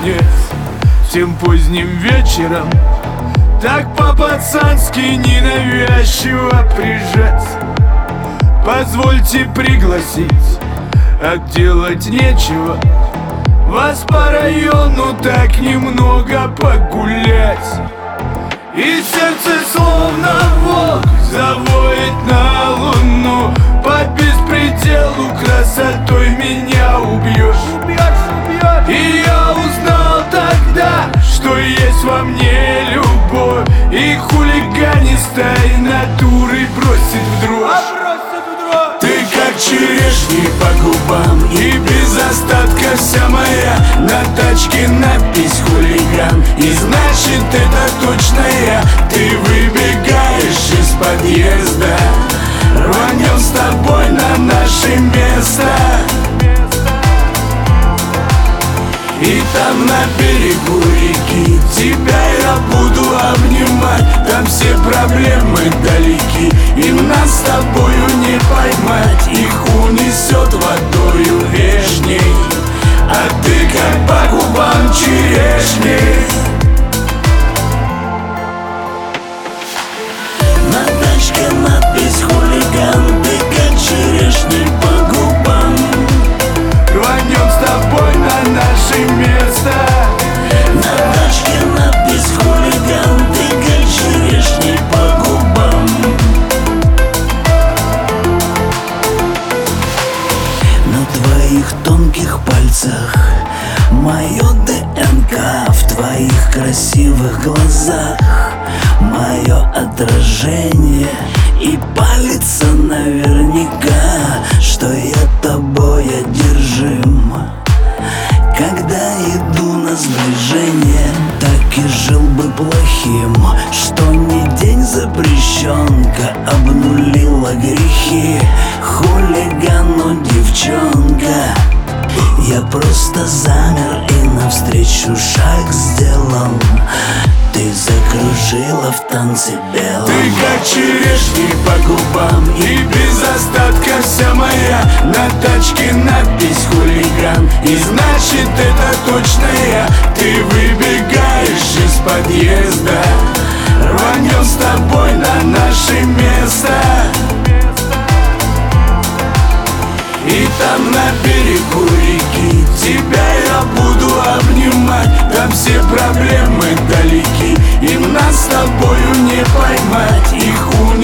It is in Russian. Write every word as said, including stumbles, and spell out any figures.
наконец, тем поздним вечером, так по-пацански ненавязчиво прижать. Позвольте пригласить, отделать нечего, вас по району так немного погулять. И сердце словно волк завоет на луну, по беспределу красотой меня убьешь. И я узнал тогда, что есть во мне любовь, и хулиганистой натуры бросит в дрожь. Ты как черешни по губам, и без остатка вся моя. На тачке надпись хулиган, и значит это точно я. Ты выбегаешь из подъезда, рванем с тобой на наше место. И там на берегу реки тебя я буду обнимать. Там все проблемы далеки, и нас с тобою не поймать. Их унесет водою вешней, а ты как по губам черешни. На тачке надпись хулиган, ты как черешни по губам. Рванем с тобой на наше место. На тачке надпись хулиган, ты как черешни по губам. На твоих тонких пальцах мое ДНК, в твоих красивых глазах мое отражение. И палится наверняка, что я тобой одержим. Когда иду на сближение, так и жил бы плохим. Что не день запрещенка обнулила грехи. Хулиган, но девчонка, я просто замер и навстречу шаг сделал. Ты закружила в танце белом. Ты как черешни по губам, и без остатка вся моя. На тачке надпись хулиган, и значит это точно я. Ты выбегаешь из подъезда, рванем с тобой на наше место. И там на берегу реки тебя я буду обнимать. Там все проблемы далеки, и нас с тобою не поймать. Их